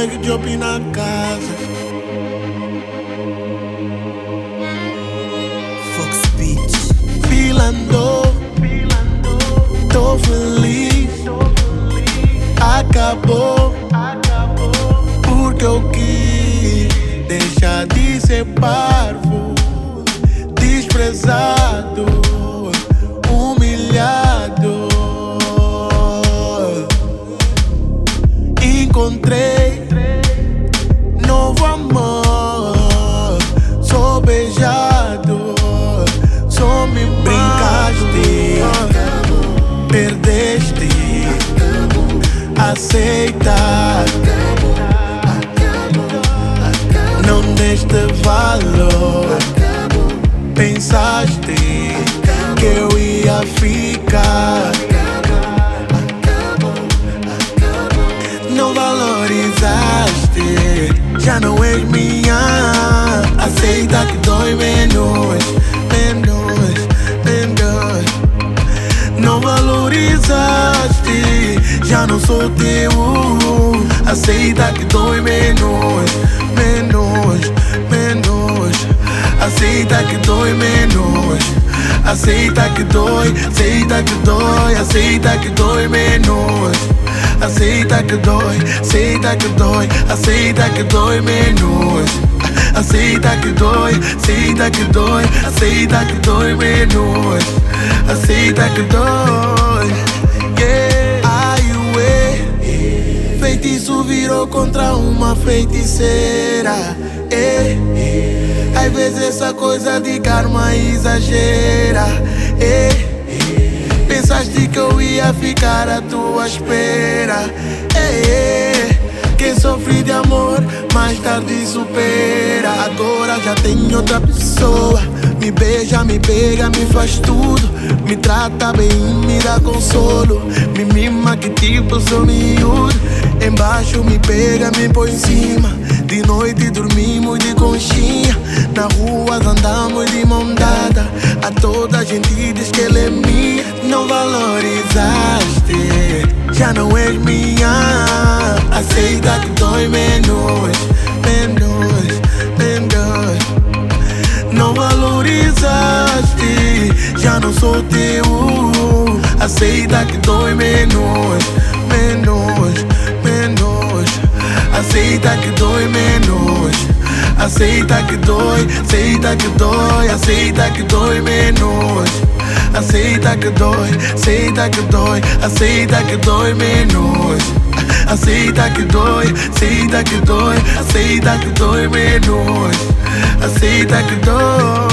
make job na casa. Fox Beach. Filando, tô feliz. Acabou, porque eu quis deixar de ser parvo, desprezado, humilhado. Encontrei novo amor, sou beijado, só me brincaste, perdeste, aceita, não deste valor, pensaste que eu ia ficar. Não valorizaste, já não és minha. Aceita que dói menos, menos, menos. Não valorizaste, já não sou teu. Aceita que dói menos, menos, menos. Aceita que dói menos. Aceita que dói, aceita que dói, aceita que dói menos. Aceita que dói, aceita que dói, aceita que dói menos. Aceita que dói, aceita que dói, aceita que dói menos. Aceita que dói, yeah. Ai, ué. Feitiço virou contra uma feiticeira, às vezes essa coisa de karma exagera, pensaste que eu ia ficar à tua espera, Quem sofre de amor, mais tarde supera. Agora já tem outra pessoa. Me beija, me pega, me faz tudo. Me trata bem, me dá consolo. Me mima que tipo sou miúdo. Embaixo me pega, me põe em cima. De noite dormimos de conchinha. Na rua andamos de mão dada. A toda a gente diz que ela é minha. Não valorizaste, já não és minha. Aceita que dói menos, menos, menos. Não valorizaste, já não sou teu. Aceita que dói menos, menos, menos. Aceita que dói menos. Aceita que dói, aceita que dói, aceita que dói menos. Aceita que dói, aceita que dói, aceita que dói menos. Aceita que dói, aceita que dói, aceita que dói menos. Aceita que dói.